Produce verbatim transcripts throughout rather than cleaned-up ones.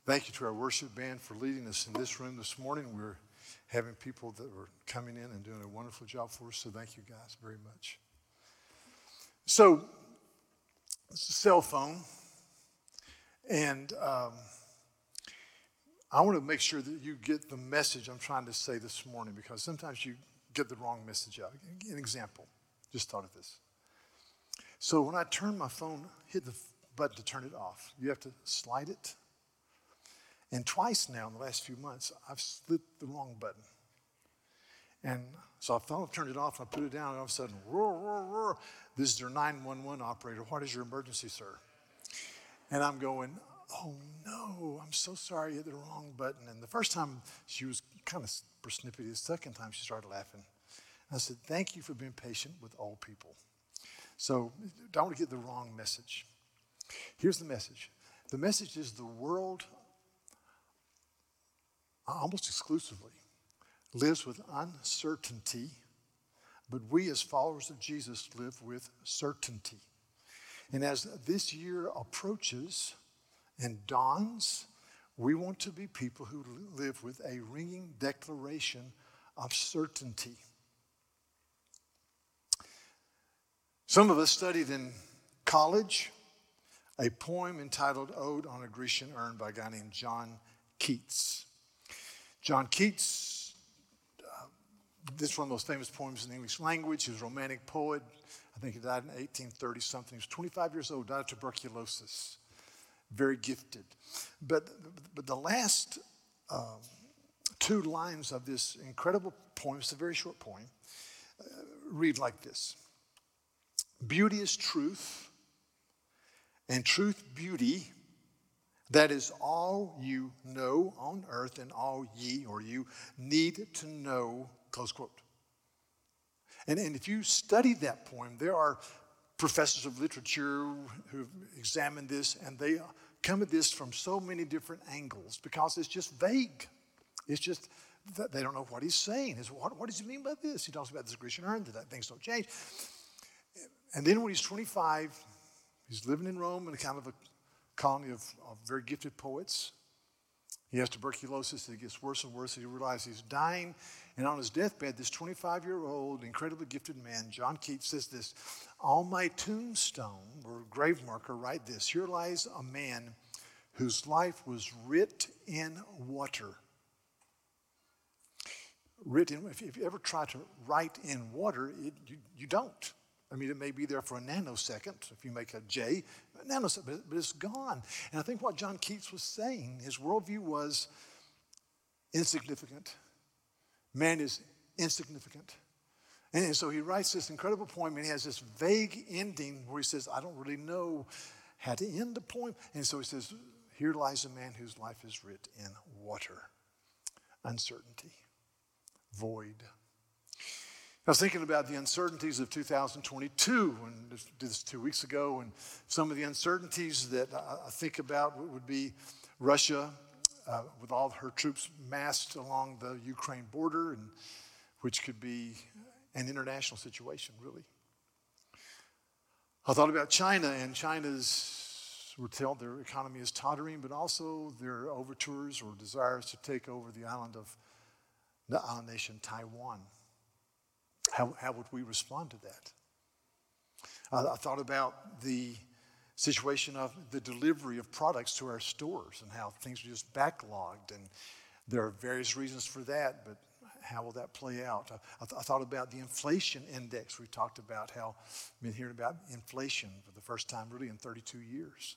Thank you to our worship band for leading us in this room this morning. We're having people that were coming in and doing a wonderful job for us, so thank you guys very much. So, it's a cell phone, and um, I want to make sure that you get the message I'm trying to say this morning, because sometimes you get the wrong message out. An example, just thought of this. So when I turn my phone, hit the button to turn it off, you have to slide it. And twice now in the last few months, I've slid the wrong button. And so I thought I turned it off, and I put it down, and all of a sudden, roar, roar, roar. This is their nine one one operator. What is your emergency, sir? And I'm going, oh no, I'm so sorry, you hit the wrong button. And the first time she was kind of snippy. The second time she started laughing. And I said, thank you for being patient with old people. So don't want to get the wrong message. Here's the message. The message is the world almost exclusively lives with uncertainty, but we as followers of Jesus live with certainty. And as this year approaches and dawns, we want to be people who live with a ringing declaration of certainty. Some of us studied in college a poem entitled Ode on a Grecian Urn by a guy named John Keats. John Keats, uh, this is one of the most famous poems in the English language. He was a romantic poet. I think he died in eighteen thirty something. He was twenty-five years old, died of tuberculosis. Very gifted. But, but the last um, two lines of this incredible poem, it's a very short poem, uh, read like this. Beauty is truth, and truth beauty. That is all you know on earth and all ye or you need to know, close quote. And, and if you study that poem, there are professors of literature who've examined this, and they come at this from so many different angles because it's just vague. It's just, they don't know what he's saying. It's, what, what does he mean by this? He talks about this Grecian urn, that things don't change. And then when he's twenty-five, he's living in Rome in a kind of a colony of, of very gifted poets. He has tuberculosis. It gets worse and worse. He realizes he's dying. And on his deathbed, this twenty-five-year-old, incredibly gifted man, John Keats, says this, on my tombstone, or grave marker, write this, here lies a man whose life was writ in water. Written, if, if you ever try to write in water, it, you, you don't. I mean, it may be there for a nanosecond if you make a J, a nanosecond, but it's gone. And I think what John Keats was saying, his worldview was insignificant. Man is insignificant. And so he writes this incredible poem, and he has this vague ending where he says, I don't really know how to end the poem. And so he says, here lies a man whose life is writ in water. Uncertainty. Void. I was thinking about the uncertainties of two thousand twenty-two, and did this two weeks ago, and some of the uncertainties that I think about would be Russia uh, with all of her troops massed along the Ukraine border, and which could be an international situation, really. I thought about China, and China's, we're told their economy is tottering, but also their overtures or desires to take over the island of the island nation Taiwan. How, how would we respond to that? Uh, I thought about the situation of the delivery of products to our stores and how things are just backlogged. And there are various reasons for that, but how will that play out? I, I, th- I thought about the inflation index. We talked about how I've been hearing about inflation for the first time really in thirty-two years.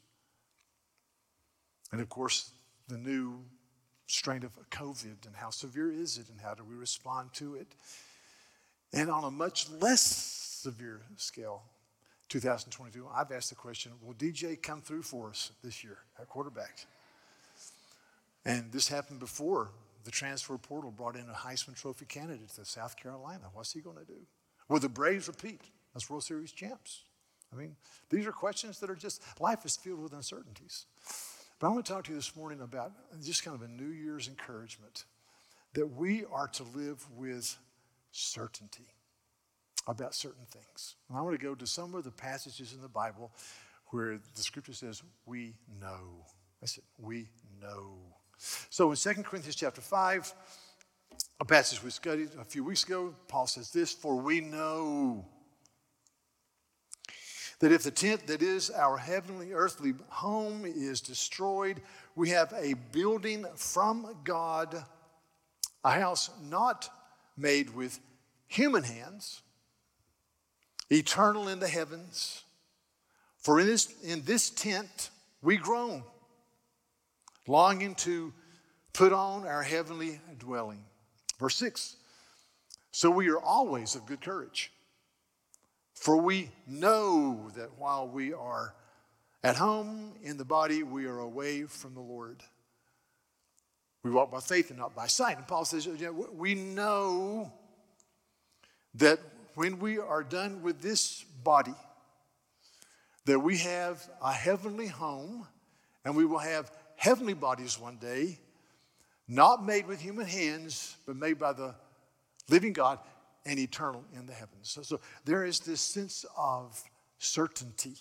And of course, the new strain of COVID, and how severe is it and how do we respond to it? And on a much less severe scale, two thousand twenty-two, I've asked the question, will D J come through for us this year at quarterback? And this happened before the transfer portal brought in a Heisman Trophy candidate to South Carolina. What's he going to do? Will the Braves repeat as World Series champs? I mean, these are questions that are just, life is filled with uncertainties. But I want to talk to you this morning about just kind of a New Year's encouragement that we are to live with certainty about certain things. And I want to go to some of the passages in the Bible where the scripture says, we know. I said, we know. So in Second Corinthians chapter five, a passage we studied a few weeks ago, Paul says this, for we know that if the tent that is our heavenly earthly home is destroyed, we have a building from God, a house not made with human hands, eternal in the heavens. For in this, in this tent we groan, longing to put on our heavenly dwelling. Verse six, so we are always of good courage. For we know that while we are at home in the body, we are away from the Lord. We walk by faith and not by sight. And Paul says, you know, we know that when we are done with this body, that we have a heavenly home, and we will have heavenly bodies one day, not made with human hands, but made by the living God, and eternal in the heavens. So, so there is this sense of certainty,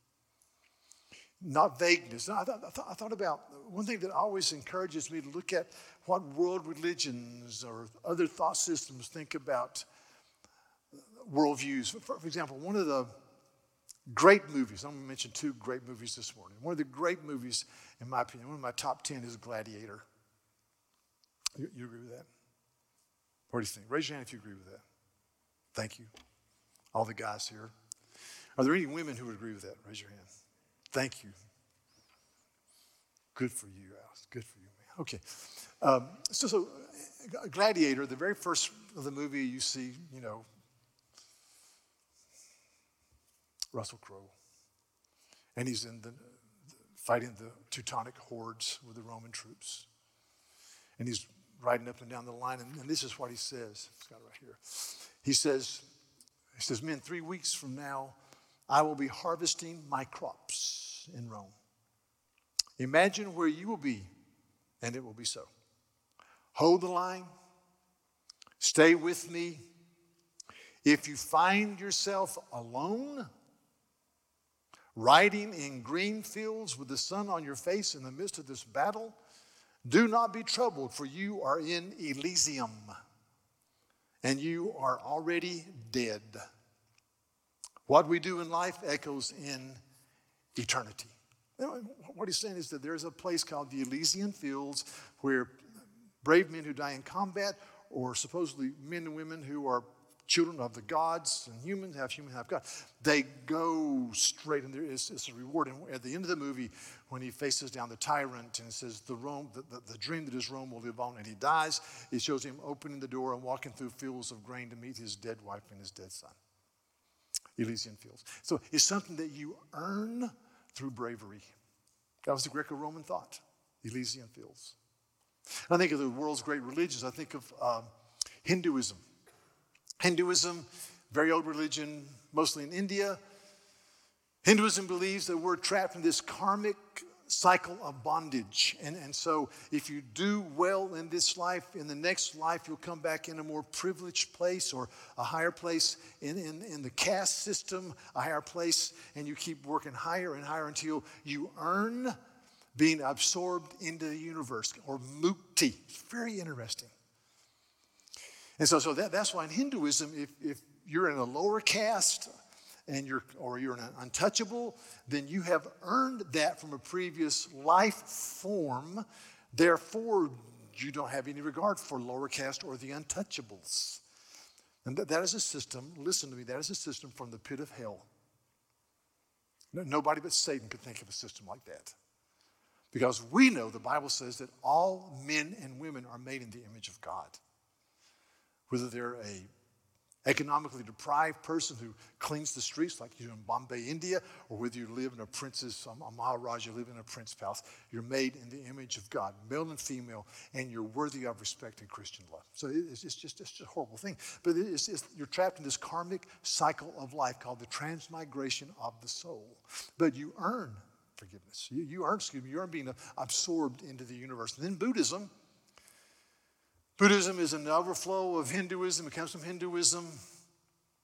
not vagueness. I, th- I, th- I thought about one thing that always encourages me to look at what world religions or other thought systems think about worldviews. For, for example, one of the great movies, I'm going to mention two great movies this morning. One of the great movies, in my opinion, one of my top ten is Gladiator. You, you agree with that? What do you think? Raise your hand if you agree with that. Thank you. All the guys here. Are there any women who would agree with that? Raise your hand. Thank you. Good for you, Alice. Good for you, man. Okay. Um, so, so, Gladiator, the very first of the movie, you see, you know, Russell Crowe. And he's in the, the fighting the Teutonic hordes with the Roman troops. And he's riding up and down the line, and, and this is what he says. It's got it right here. He says, he says, men, three weeks from now, I will be harvesting my crops in Rome. Imagine where you will be, and it will be so. Hold the line. Stay with me. If you find yourself alone, riding in green fields with the sun on your face in the midst of this battle, do not be troubled, for you are in Elysium, and you are already dead. What we do in life echoes in eternity. What he's saying is that there's a place called the Elysian Fields where brave men who die in combat, or supposedly men and women who are children of the gods, and humans have human, have God, they go straight, and there is it's a reward. And at the end of the movie, when he faces down the tyrant and it says the Rome, the, the, the dream that is Rome will live on, and he dies, it shows him opening the door and walking through fields of grain to meet his dead wife and his dead son. Elysian Fields. So it's something that you earn through bravery. That was the Greco-Roman thought, Elysian Fields. I think of the world's great religions. I think of um, Hinduism. Hinduism, very old religion, mostly in India. Hinduism believes that we're trapped in this karmic cycle of bondage. And, and so if you do well in this life, in the next life, you'll come back in a more privileged place or a higher place in, in, in the caste system, a higher place, and you keep working higher and higher until you earn being absorbed into the universe, or mukti. It's very interesting. And so, so that, that's why in Hinduism, if, if you're in a lower caste and you're, or you're an untouchable, then you have earned that from a previous life form. Therefore, you don't have any regard for lower caste or the untouchables. And that, that is a system, listen to me, that is a system from the pit of hell. No, nobody but Satan could think of a system like that. Because we know the Bible says that all men and women are made in the image of God. Whether they're a economically deprived person who cleans the streets like you do in Bombay, India, or whether you live in a prince's, a Maharaja, you live in a prince palace, you're made in the image of God, male and female, and you're worthy of respect and Christian love. So it's, it's, just, it's just a horrible thing. But it's, it's, you're trapped in this karmic cycle of life called the transmigration of the soul. But you earn forgiveness. You, you earn, excuse me, you earn being absorbed into the universe. And then Buddhism. Buddhism is an overflow of Hinduism. It comes from Hinduism.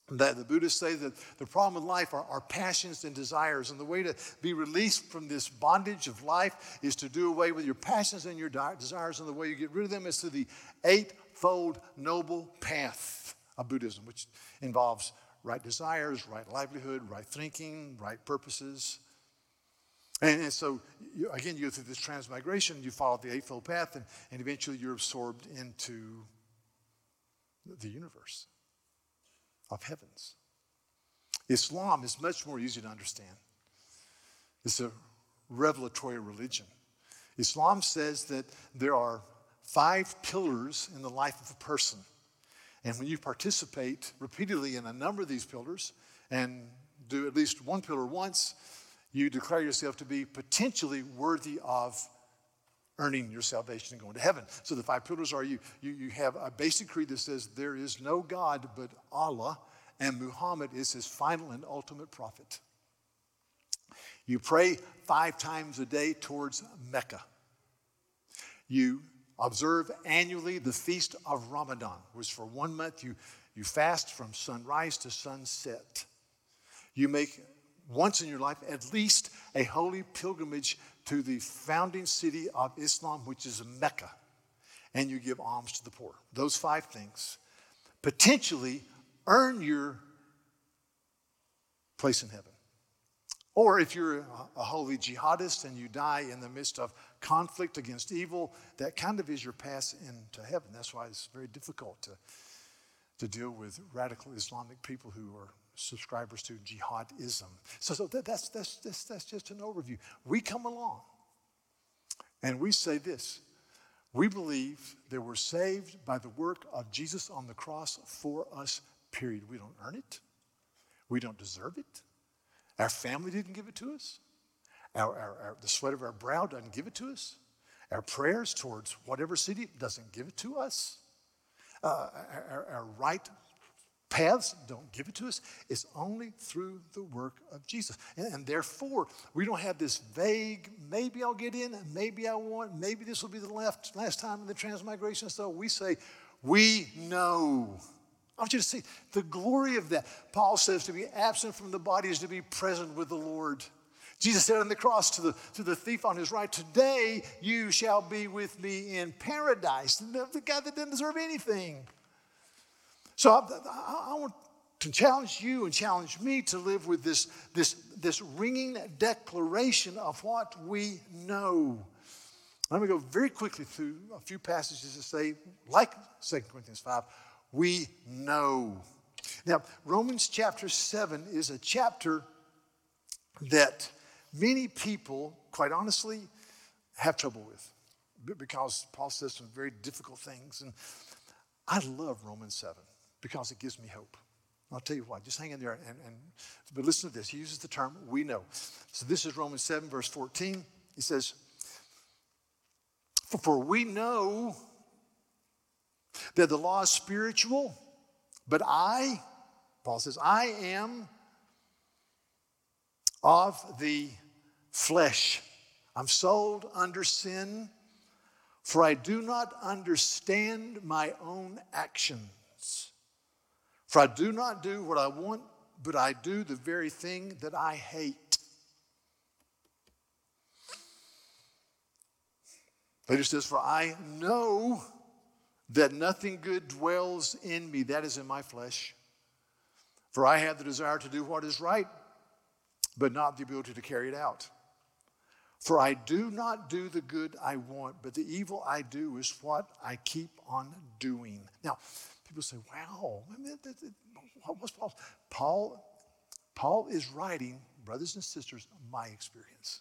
That the Buddhists say that the problem with life are our passions and desires. And the way to be released from this bondage of life is to do away with your passions and your desires. And the way you get rid of them is through the eightfold noble path of Buddhism, which involves right desires, right livelihood, right thinking, right purposes. And, and so, you, again, you go through this transmigration, you follow the eightfold path, and, and eventually you're absorbed into the universe of heavens. Islam is much more easy to understand. It's a revelatory religion. Islam says that there are five pillars in the life of a person. And when you participate repeatedly in a number of these pillars and do at least one pillar once, you declare yourself to be potentially worthy of earning your salvation and going to heaven. So the five pillars are you, you, you have a basic creed that says there is no God but Allah, and Muhammad is his final and ultimate prophet. You pray five times a day towards Mecca. You observe annually the feast of Ramadan, which for one month you, you fast from sunrise to sunset. You make once in your life at least a holy pilgrimage to the founding city of Islam, which is Mecca, and you give alms to the poor. Those five things potentially earn your place in heaven. Or if you're a, a holy jihadist and you die in the midst of conflict against evil, that kind of is your pass into heaven. That's why it's very difficult to, to deal with radical Islamic people who are subscribers to jihadism. So, so that, that's, that's, that's, that's just an overview. We come along and we say this. We believe that we're saved by the work of Jesus on the cross for us, period. We don't earn it. We don't deserve it. Our family didn't give it to us. Our, our, our, the sweat of our brow doesn't give it to us. Our prayers towards whatever city doesn't give it to us. Uh, our, our right paths don't give it to us. It's only through the work of Jesus. And, and therefore, we don't have this vague, maybe I'll get in, maybe I won't, maybe this will be the last, last time in the transmigration. So we say, we know. I want you to see the glory of that. Paul says to be absent from the body is to be present with the Lord. Jesus said on the cross to the, to the thief on his right, today you shall be with me in paradise. The, the guy that didn't deserve anything. So I, I, I want to challenge you and challenge me to live with this, this, this ringing declaration of what we know. Let me go very quickly through a few passages that say, like Second Corinthians five, we know. Now, Romans chapter seven is a chapter that many people, quite honestly, have trouble with because Paul says some very difficult things. And I love Romans seven because it gives me hope. I'll tell you why. Just hang in there. And, and but listen to this. He uses the term we know. So this is Romans seven, verse fourteen. He says, for, for we know that the law is spiritual, but I, Paul says, I am of the flesh. I'm sold under sin, for I do not understand my own actions. For I do not do what I want, but I do the very thing that I hate. Later says, for I know that nothing good dwells in me, that is in my flesh. For I have the desire to do what is right, but not the ability to carry it out. For I do not do the good I want, but the evil I do is what I keep on doing. Now, people say, wow, what's Paul? Paul, Paul is writing, brothers and sisters, my experience.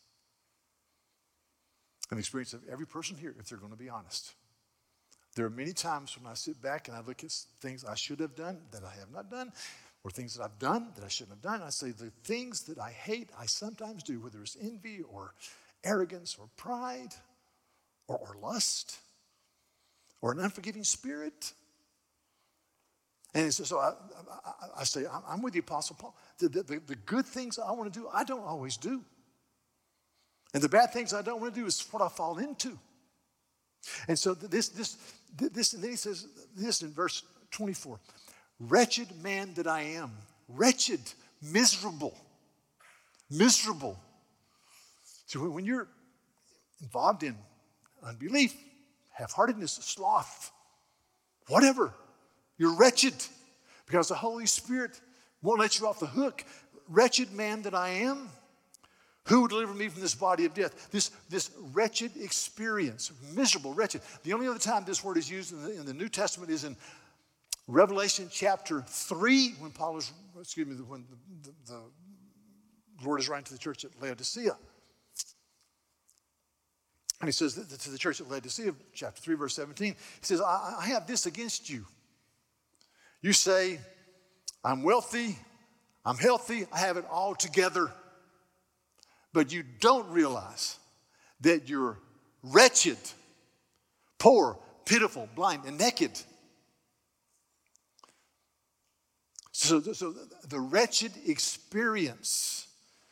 An experience of every person here, if they're going to be honest. There are many times when I sit back and I look at things I should have done that I have not done, or things that I've done that I shouldn't have done. I say the things that I hate, I sometimes do, whether it's envy or arrogance or pride or, or lust or an unforgiving spirit. And so, so I, I, I say, I'm with the Apostle Paul. The, the, the good things I want to do, I don't always do. And the bad things I don't want to do is what I fall into. And so this, this, this, and then he says this in verse twenty-four. Wretched man that I am. Wretched, miserable, miserable. So when you're involved in unbelief, half-heartedness, sloth, whatever, you're wretched because the Holy Spirit won't let you off the hook. Wretched man that I am, who will deliver me from this body of death? This, this wretched experience, miserable, wretched. The only other time this word is used in the, in the New Testament is in Revelation chapter three, when Paul is, excuse me, when the, the, the Lord is writing to the church at Laodicea. And he says to the church at Laodicea, chapter three, verse seventeen, he says, I, I have this against you. You say, I'm wealthy, I'm healthy, I have it all together. But you don't realize that you're wretched, poor, pitiful, blind, and naked. So, so the wretched experience.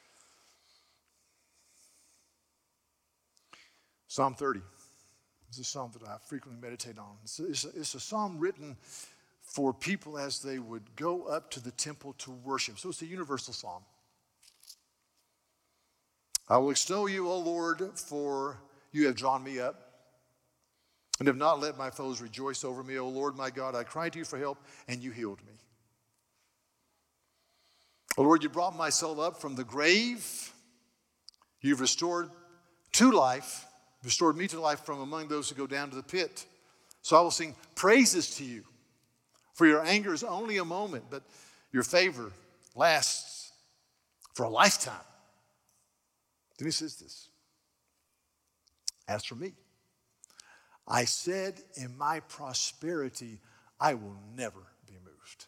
Psalm thirty is a psalm that I frequently meditate on. It's a, it's a, it's a psalm written for people as they would go up to the temple to worship. So it's a universal psalm. I will extol you, O Lord, for you have drawn me up and have not let my foes rejoice over me. O Lord, my God, I cried to you for help, and you healed me. O Lord, you brought my soul up from the grave. You've restored to life, restored me to life from among those who go down to the pit. So I will sing praises to you. For your anger is only a moment, but your favor lasts for a lifetime. Then he says this. As for me, I said in my prosperity, I will never be moved.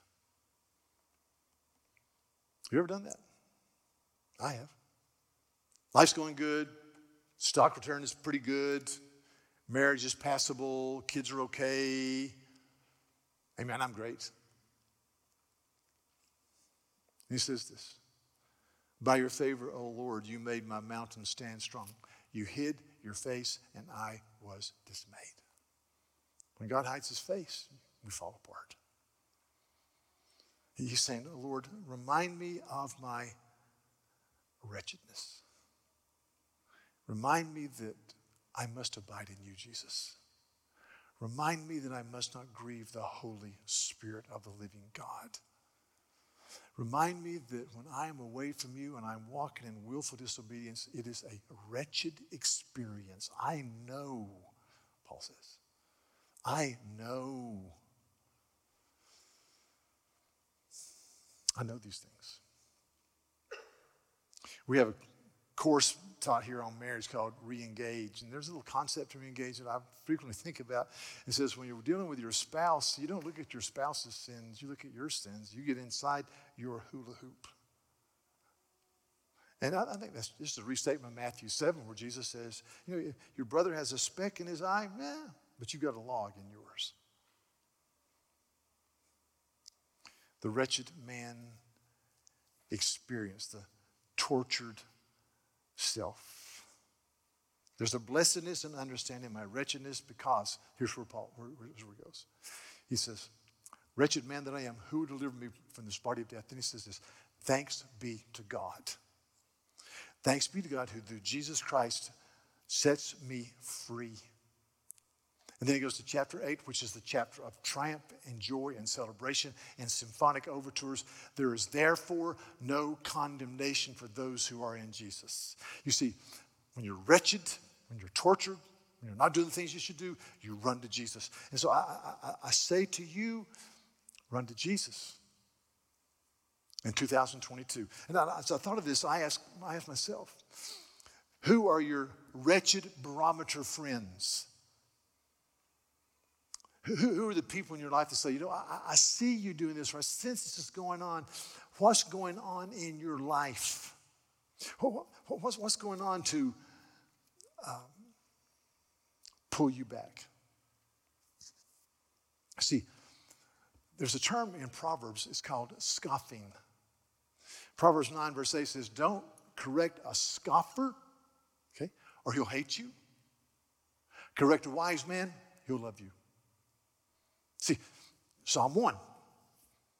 Have you ever done that? I have. Life's going good. Stock return is pretty good. Marriage is passable. Kids are okay. Amen, I'm great. He says this. By your favor, O Lord, you made my mountain stand strong. You hid your face, and I was dismayed. When God hides his face, we fall apart. He's saying, oh, Lord, remind me of my wretchedness. Remind me that I must abide in you, Jesus. Remind me that I must not grieve the Holy Spirit of the living God. Remind me that when I am away from you and I'm walking in willful disobedience, it is a wretched experience. I know, Paul says. I know. I know these things. We have a course taught here on marriage called Re-Engage. And there's a little concept of Re-Engage that I frequently think about. It says when you're dealing with your spouse, you don't look at your spouse's sins, you look at your sins. You get inside your hula hoop. And I, I think that's just a restatement of Matthew seven where Jesus says, you know, your brother has a speck in his eye, yeah, but you've got a log in yours. The wretched man experienced the tortured self. There's a blessedness in understanding my wretchedness because, here's where Paul, where, here's where he goes. He says, wretched man that I am, who will deliver me from this body of death? Then he says this, thanks be to God. Thanks be to God who through Jesus Christ sets me free. And then he goes to chapter eight, which is the chapter of triumph and joy and celebration and symphonic overtures. There is therefore no condemnation for those who are in Jesus. You see, when you're wretched, when you're tortured, when you're not doing the things you should do, you run to Jesus. And so I, I, I say to you, run to Jesus in two thousand twenty-two. And I, as I thought of this, I asked, I asked myself, who are your wretched barometer friends? Who are the people in your life that say, you know, I, I see you doing this, or I sense this is going on. What's going on in your life? What's, what's going on to um, pull you back? See, there's a term in Proverbs, it's called scoffing. Proverbs nine verse eight says, don't correct a scoffer, okay, or he'll hate you. Correct a wise man, he'll love you. See, Psalm one,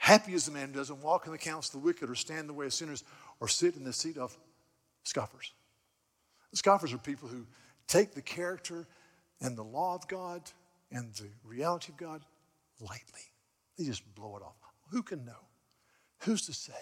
Happy is the man who doesn't walk in the counsel of the wicked or stand in the way of sinners or sit in the seat of scoffers. Scoffers are people who take the character and the law of God and the reality of God lightly. They just blow it off. Who can know? Who's to say?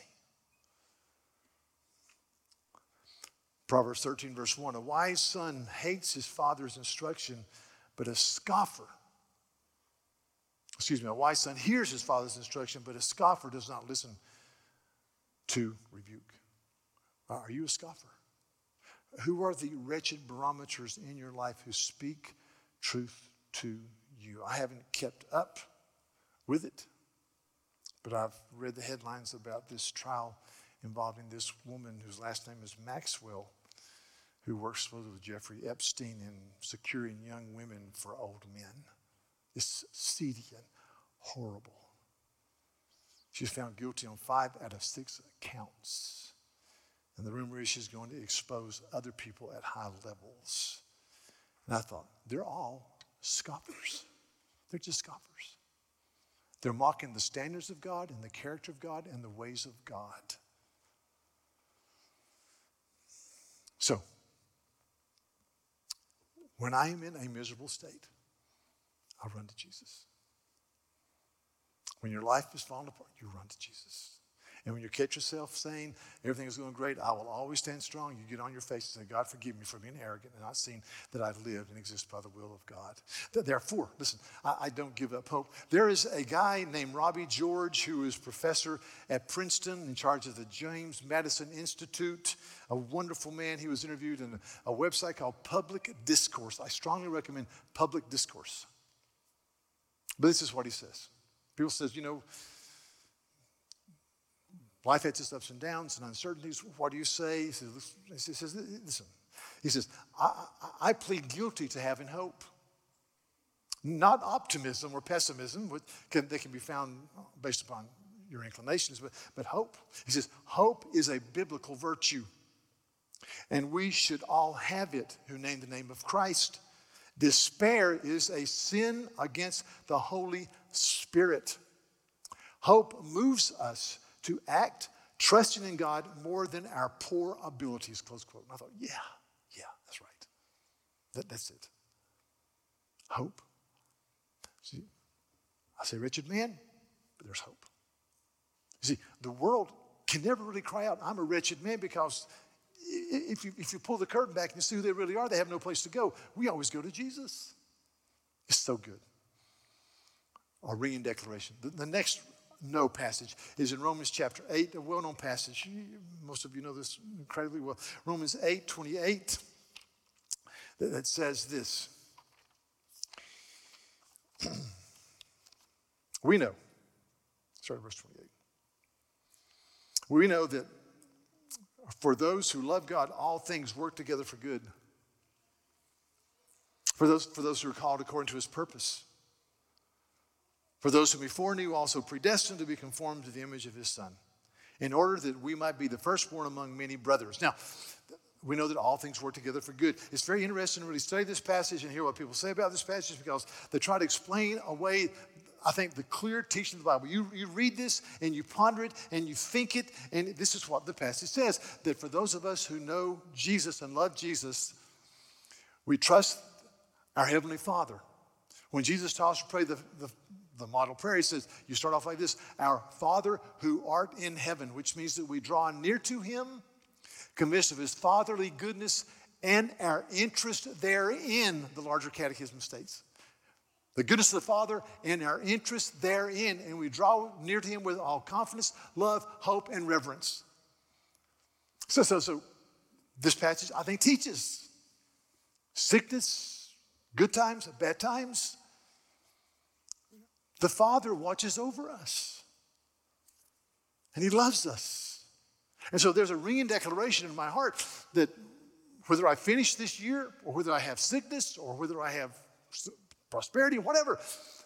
Proverbs thirteen, verse one, a wise son hates his father's instruction, but a scoffer, excuse me, a wise son hears his father's instruction, but a scoffer does not listen to rebuke. Are you a scoffer? Who are the wretched barometers in your life who speak truth to you? I haven't kept up with it, but I've read the headlines about this trial involving this woman whose last name is Maxwell, who works supposedly with Jeffrey Epstein in securing young women for old men. It's seedy and horrible. She's found guilty on five out of six counts. And the rumor is she's going to expose other people at high levels. And I thought, they're all scoffers. They're just scoffers. They're mocking the standards of God and the character of God and the ways of God. So, when I am in a miserable state, I run to Jesus. When your life is falling apart, you run to Jesus. And when you catch yourself saying everything is going great, I will always stand strong, you get on your face and say, God, forgive me for being arrogant and not seeing that I live and exist by the will of God. Therefore, listen, I, I don't give up hope. There is a guy named Robbie George who is professor at Princeton in charge of the James Madison Institute, a wonderful man. He was interviewed in a, a website called Public Discourse. I strongly recommend Public Discourse. But this is what he says. People says, you know, life has its ups and downs and uncertainties. What do you say? He says, he says listen. He says, I, I, I plead guilty to having hope. Not optimism or pessimism. Which can, they can be found based upon your inclinations, but, but hope. He says, hope is a biblical virtue. And we should all have it who name the name of Christ. Despair is a sin against the Holy Spirit. Hope moves us to act trusting in God more than our poor abilities, close quote. And I thought, yeah, yeah, that's right. That, that's it. Hope. See, I say wretched man, but there's hope. You see, the world can never really cry out, I'm a wretched man, because if you, if you pull the curtain back and you see who they really are, they have no place to go. We always go to Jesus. It's so good. Our ringing declaration. The, the next no passage is in Romans chapter eight, a well-known passage. Most of you know this incredibly well. Romans eight twenty-eight, that, that says this. We know, sorry, verse twenty-eight. We know that for those who love God, all things work together for good. For those, for those who are called according to his purpose. For those whom he foreknew, also predestined to be conformed to the image of his Son, in order that we might be the firstborn among many brothers. Now, we know that all things work together for good. It's very interesting to really study this passage and hear what people say about this passage, because they try to explain away, I think, the clear teaching of the Bible. You, you read this and you ponder it and you think it, and this is what the passage says, that for those of us who know Jesus and love Jesus, we trust our Heavenly Father. When Jesus taught us to pray the, the, the model prayer, he says, you start off like this, our Father who art in heaven, which means that we draw near to him, convinced of his fatherly goodness and our interest therein, the larger catechism states. The goodness of the Father and our interest therein, and we draw near to him with all confidence, love, hope, and reverence. So, so, so this passage, I think, teaches sickness, good times, bad times. The Father watches over us, and he loves us. And so there's a ringing declaration in my heart that whether I finish this year or whether I have sickness or whether I have prosperity, whatever,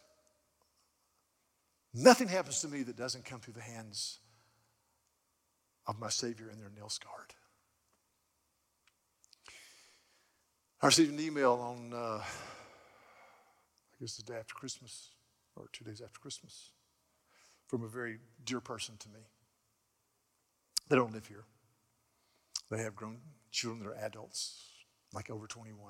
nothing happens to me that doesn't come through the hands of my Savior and they're nail scarred. I received an email on, uh, I guess the day after Christmas, or two days after Christmas, from a very dear person to me. They don't live here. They have grown children that are adults, like over twenty-one.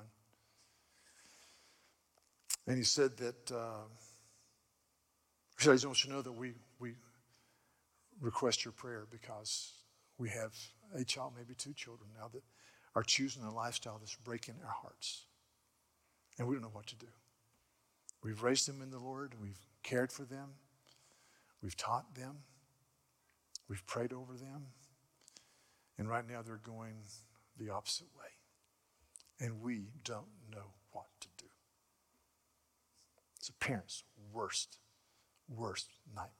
And he said that, uh, he said, I just want you to know that we, we request your prayer because we have a child, maybe two children now that are choosing a lifestyle that's breaking our hearts. And we don't know what to do. We've raised them in the Lord. We've cared for them. We've taught them. We've prayed over them. And right now they're going the opposite way. And we don't know what to do. It's a parent's worst, worst nightmare.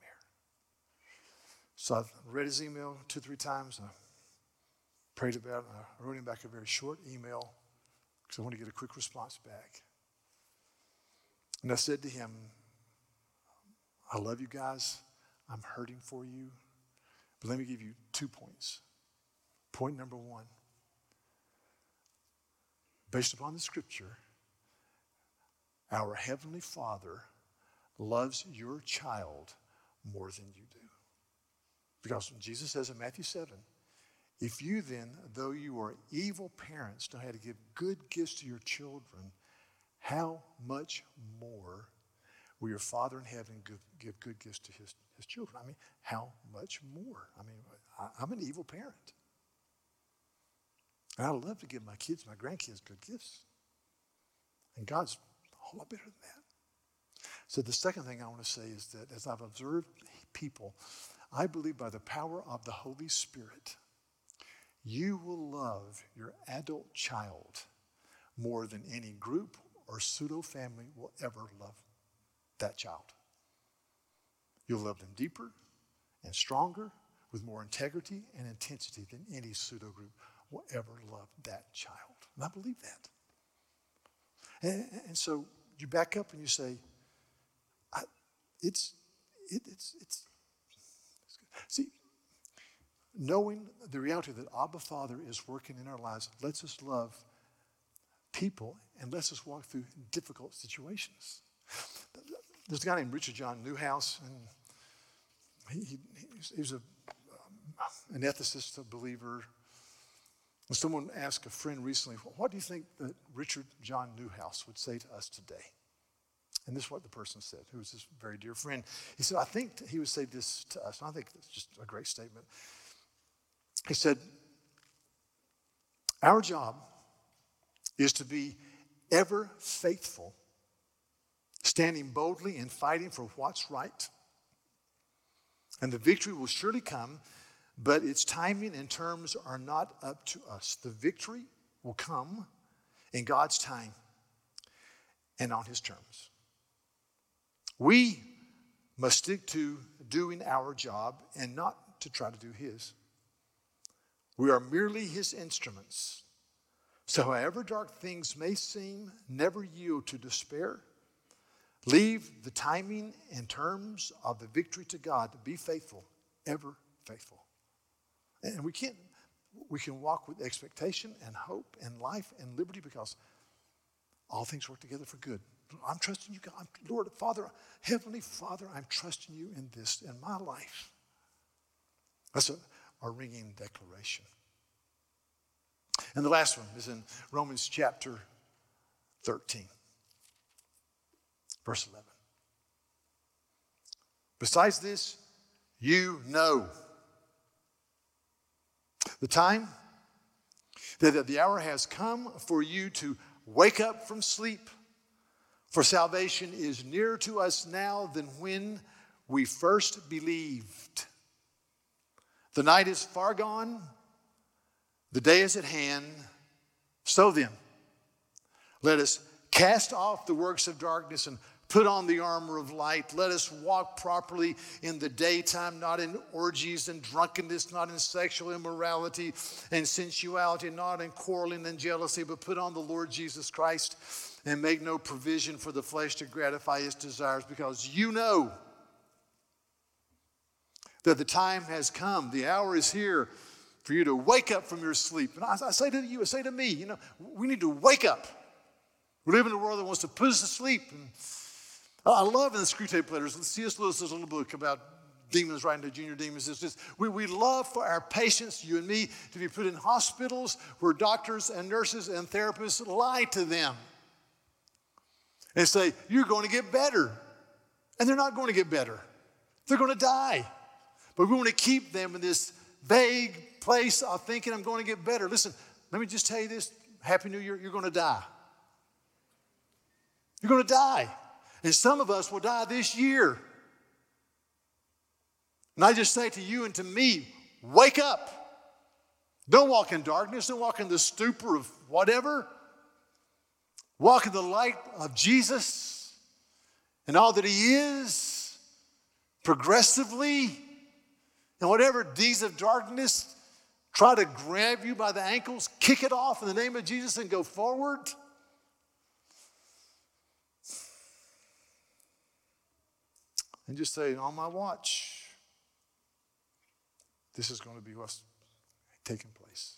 So I've read his email two, three times. I prayed about it. I wrote him back a very short email because I want to get a quick response back. And I said to him, I love you guys. I'm hurting for you. But let me give you two points. Point number one. Based upon the scripture, our Heavenly Father loves your child more than you do. Because Jesus says in Matthew seven, if you then, though you are evil parents, know how to give good gifts to your children, how much more will your Father in heaven give, give good gifts to his, his children? I mean, how much more? I mean, I, I'm an evil parent. And I love to give my kids, my grandkids, good gifts. And God's a whole lot better than that. So the second thing I want to say is that as I've observed people, I believe by the power of the Holy Spirit, you will love your adult child more than any group or pseudo-family will ever love that child. You'll love them deeper and stronger with more integrity and intensity than any pseudo-group will ever love that child. And I believe that. And, and so you back up and you say, I, it's, it, it's, it's, it's good. See, knowing the reality that Abba Father is working in our lives lets us love people and lets us walk through difficult situations. There's a guy named Richard John Newhouse, and he, he, he was a, um, an ethicist, a believer. And someone asked a friend recently, what do you think that Richard John Newhouse would say to us today? And this is what the person said, who was this very dear friend. He said, I think he would say this to us, and I think it's just a great statement. He said, our job is to be ever faithful, standing boldly and fighting for what's right. And the victory will surely come, but its timing and terms are not up to us. The victory will come in God's time and on his terms. We must stick to doing our job and not to try to do his. We are merely his instruments. So however dark things may seem, never yield to despair. Leave the timing and terms of the victory to God. Be faithful, ever faithful. And we can't, we can walk with expectation and hope and life and liberty because all things work together for good. I'm trusting you, God. Lord, Father, Heavenly Father, I'm trusting you in this, in my life. That's a, a ringing declaration. And the last one is in Romans chapter thirteen, verse eleven. Besides this, you know the time, that the hour has come for you to wake up from sleep. For salvation is nearer to us now than when we first believed. The night is far gone. The day is at hand. So then, let us cast off the works of darkness and put on the armor of light. Let us walk properly in the daytime, not in orgies and drunkenness, not in sexual immorality and sensuality, not in quarreling and jealousy, but put on the Lord Jesus Christ and make no provision for the flesh to gratify its desires, because you know that the time has come, the hour is here for you to wake up from your sleep. And I, I say to you, I say to me, you know, we need to wake up. We live in a world that wants to put us to sleep. And I love in the Screwtape Letters, C S Lewis has a little book about demons, writing to junior demons, is this. We, we love for our patients, you and me, to be put in hospitals where doctors and nurses and therapists lie to them and say, you're going to get better. And they're not going to get better. They're going to die. But we want to keep them in this vague place of thinking I'm going to get better. Listen, let me just tell you this. Happy New Year, you're going to die. You're going to die. And some of us will die this year. And I just say to you and to me, wake up. Don't walk in darkness. Don't walk in the stupor of whatever. Walk in the light of Jesus and all that he is, progressively. And whatever deeds of darkness try to grab you by the ankles, kick it off in the name of Jesus and go forward. And just say, on my watch, this is going to be what's taking place.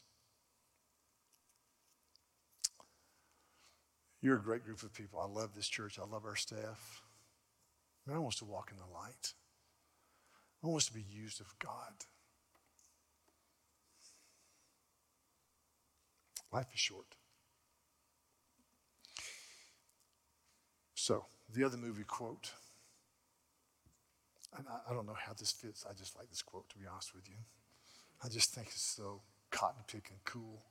You're a great group of people. I love this church. I love our staff. I want us to walk in the light. I want us to be used of God. Life is short. So, the other movie quote, and I, I don't know how this fits. I just like this quote, to be honest with you. I just think it's so cotton picking cool.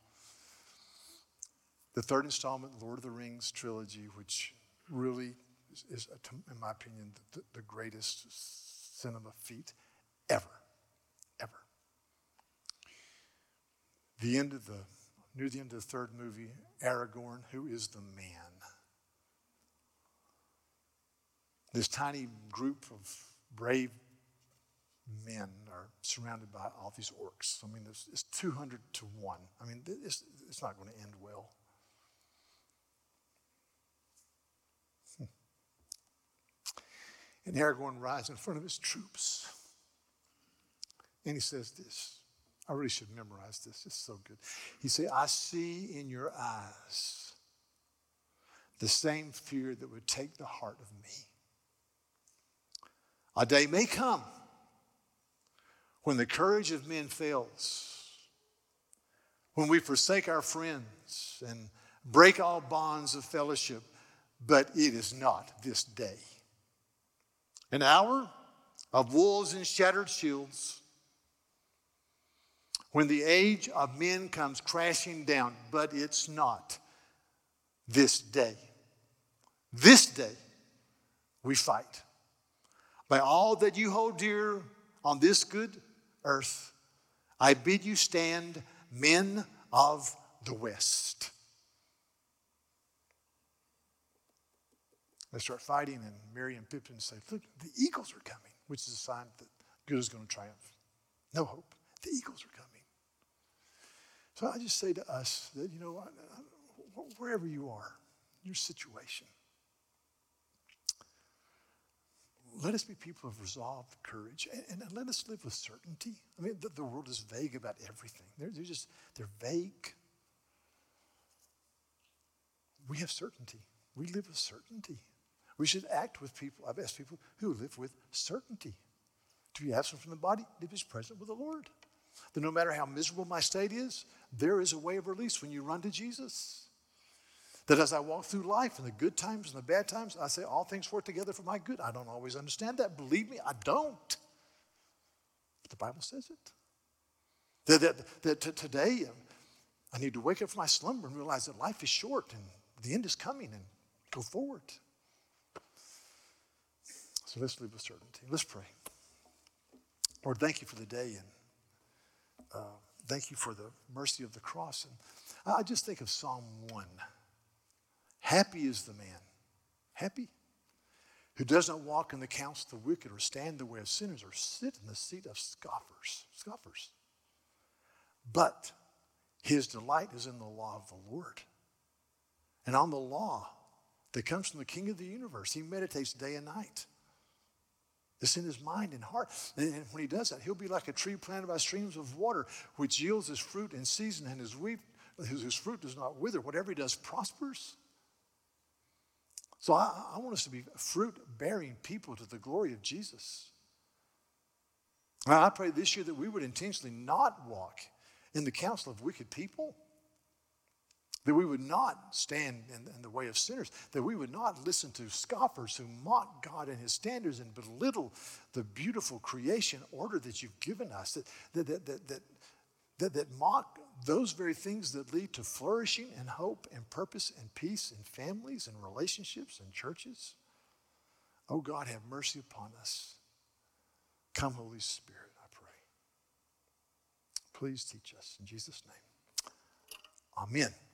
The third installment, Lord of the Rings trilogy, which really is, is in my opinion, the, the greatest cinema feat ever, ever. The end of the, near the end of the third movie, Aragorn, who is the man. This tiny group of brave men are surrounded by all these orcs. I mean, it's, it's two hundred to one. I mean, it's, it's not going to end well. Hmm. And Aragorn rides in front of his troops. And he says this. I really should memorize this. It's so good. He said, I see in your eyes the same fear that would take the heart of me. A day may come when the courage of men fails, when we forsake our friends and break all bonds of fellowship, but it is not this day. An hour of wolves and shattered shields, when the age of men comes crashing down, but it's not this day. This day we fight. By all that you hold dear on this good earth, I bid you stand, men of the West. They start fighting, and Merry and Pippin say, look, the eagles are coming, which is a sign that good is going to triumph. No hope. The eagles are coming. So I just say to us that, you know, wherever you are, your situation, let us be people of resolve, courage, and, and let us live with certainty. I mean, the, the world is vague about everything. They're, they're just, they're vague. We have certainty. We live with certainty. We should act with people, I've asked people who live with certainty. To be absent from the body, live as present with the Lord. That no matter how miserable my state is, there is a way of release when you run to Jesus. That as I walk through life in the good times and the bad times, I say all things work together for my good. I don't always understand that. Believe me, I don't. But the Bible says it. That, that, that t- today I need to wake up from my slumber and realize that life is short and the end is coming, and go forward. So let's live with certainty. Let's pray. Lord, thank you for the day, and uh, thank you for the mercy of the cross. And I just think of Psalm one. Happy is the man, happy, who does not walk in the counsel of the wicked, or stand in the way of sinners, or sit in the seat of scoffers. Scoffers. But his delight is in the law of the Lord. And on the law that comes from the King of the universe, he meditates day and night. It's in his mind and heart. And when he does that, he'll be like a tree planted by streams of water, which yields his fruit in season, and his, wheat, his, his fruit does not wither. Whatever he does prospers. So I, I want us to be fruit-bearing people to the glory of Jesus. Now, I pray this year that we would intentionally not walk in the counsel of wicked people, that we would not stand in, in the way of sinners, that we would not listen to scoffers who mock God and his standards and belittle the beautiful creation order that you've given us, that, that, that, that, that, that, that mock those very things that lead to flourishing and hope and purpose and peace in families and relationships and churches. Oh God, have mercy upon us. Come, Holy Spirit, I pray. Please teach us. In Jesus' name, amen.